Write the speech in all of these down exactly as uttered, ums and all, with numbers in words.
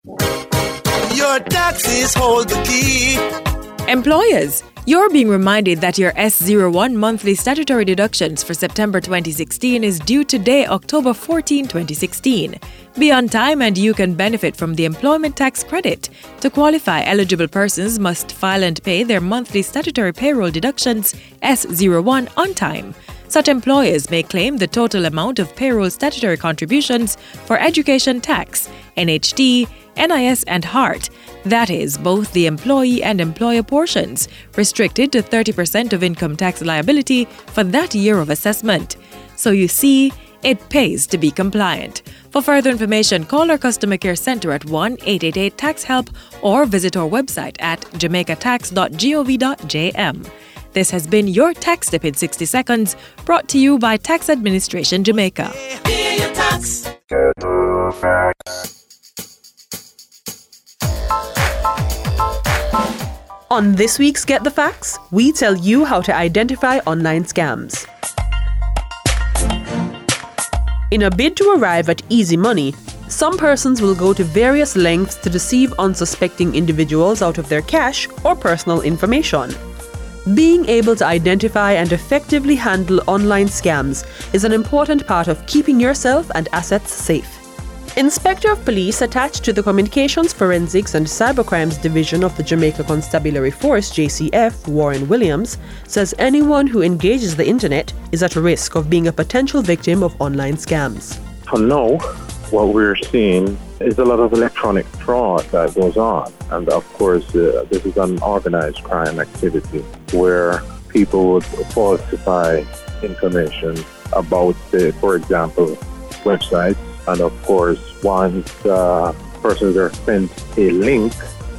Your taxes hold the key. Employers, you're being reminded that your S zero one monthly statutory deductions for September twenty sixteen is due today, October fourteenth, twenty sixteen. Be on time and you can benefit from the employment tax credit. To qualify, eligible persons must file and pay their monthly statutory payroll deductions S zero one on time. Such employers may claim the total amount of payroll statutory contributions for education tax, N H T, N I S and H A R T, that is, both the employee and employer portions, restricted to thirty percent of income tax liability for that year of assessment. So you see, it pays to be compliant. For further information, call our customer care center at one eight eight eight tax help or visit our website at jamaica tax dot gov dot j m. This has been your Tax Tip in sixty seconds, brought to you by Tax Administration Jamaica. Pay your tax. On this week's Get the Facts, we tell you how to identify online scams. In a bid to arrive at easy money, some persons will go to various lengths to deceive unsuspecting individuals out of their cash or personal information. Being able to identify and effectively handle online scams is an important part of keeping yourself and assets safe. Inspector of Police attached to the Communications Forensics and Cybercrimes Division of the Jamaica Constabulary Force, J C F, Warren Williams, says anyone who engages the internet is at risk of being a potential victim of online scams. For now, what we're seeing is a lot of electronic fraud that goes on. And of course, uh, this is an organized crime activity where people would falsify information about, uh, for example, websites. And of course, once uh, persons are sent a link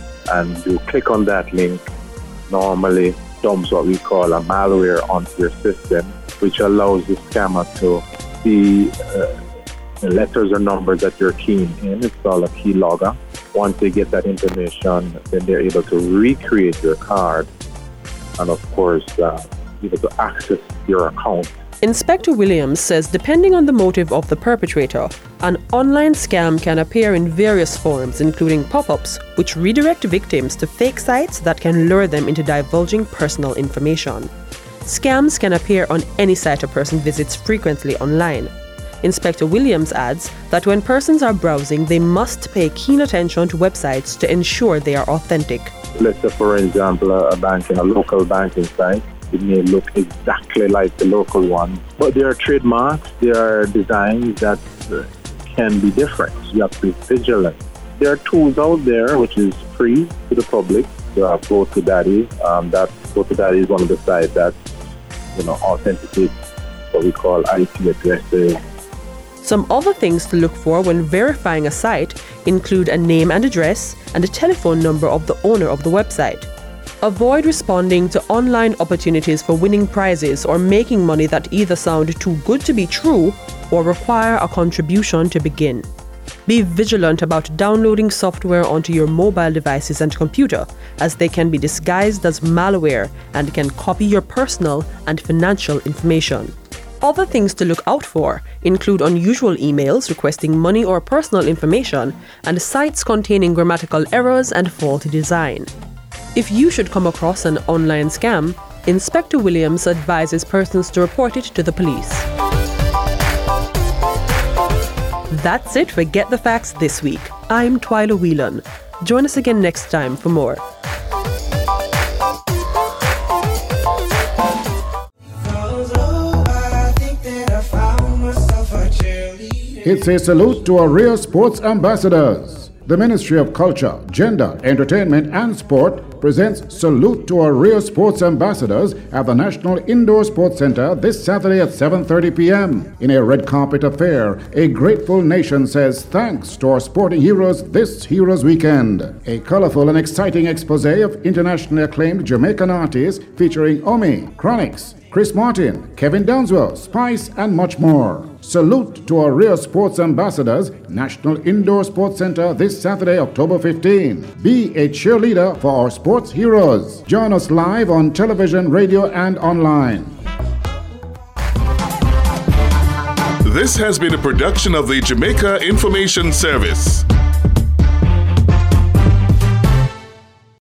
and you click on that link, normally dumps what we call a malware onto your system, which allows the scammer to see uh, the letters or numbers that you're keying in. It's called a keylogger. Once they get that information, then they're able to recreate your card and, of course, uh, able to access your account. Inspector Williams says depending on the motive of the perpetrator, an online scam can appear in various forms, including pop-ups, which redirect victims to fake sites that can lure them into divulging personal information. Scams can appear on any site a person visits frequently online. Inspector Williams adds that when persons are browsing, they must pay keen attention to websites to ensure they are authentic. Let's say, for example, a banking, a local banking site. It may look exactly like the local one, but there are trademarks, there are designs that uh, can be different. You have to be vigilant. There are tools out there which is free to the public. You have GoToDaddy. Um, that GoToDaddy is one of the sites that, you know, authenticates what we call I P addresses. Some other things to look for when verifying a site include a name and address and a telephone number of the owner of the website. Avoid responding to online opportunities for winning prizes or making money that either sound too good to be true or require a contribution to begin. Be vigilant about downloading software onto your mobile devices and computer, as they can be disguised as malware and can copy your personal and financial information. Other things to look out for include unusual emails requesting money or personal information and sites containing grammatical errors and faulty design. If you should come across an online scam, Inspector Williams advises persons to report it to the police. That's it for Get the Facts this week. I'm Twyla Whelan. Join us again next time for more. It's a salute to our real sports ambassadors. The Ministry of Culture, Gender, Entertainment and Sport presents Salute to our Real Sports Ambassadors at the National Indoor Sports Center this Saturday at seven thirty p.m. In a red carpet affair, a grateful nation says thanks to our sporting heroes this Heroes Weekend. A colorful and exciting expose of internationally acclaimed Jamaican artists featuring Omi, Chronix, Chris Martin, Kevin Downswell, Spice, and much more. Salute to our real sports ambassadors, National Indoor Sports Center this Saturday, October fifteenth. Be a cheerleader for our sports heroes. Join us live on television, radio, and online. This has been a production of the Jamaica Information Service.